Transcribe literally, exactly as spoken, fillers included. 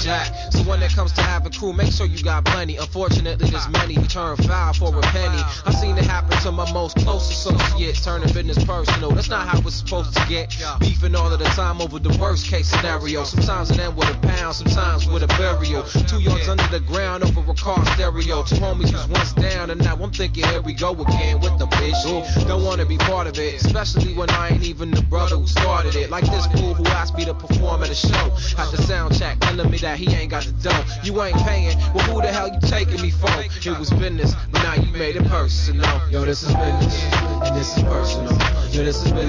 jack. So when it comes to having crew, make sure you got plenty. Unfortunately, there's many who turn foul for a penny. I've seen it happen to my most close associates, turning business personal. That's not how it's supposed to get. Beefing all of the time over the worst case scenario. Sometimes it end with a pound, sometimes with a burial. Two yards under the ground over a car stereo. Two homies was once down, and now I'm thinking here we go again with the bitch. Don't wanna be part of it, especially when I ain't even the brother who started it. Like this fool who asked me to perform at a show. Had the sound check telling me that he ain't got the dough. You ain't paying, well who the hell you taking me for? It was business, but now you made it personal. Yo, this is business, and this is personal. Yo, this is business.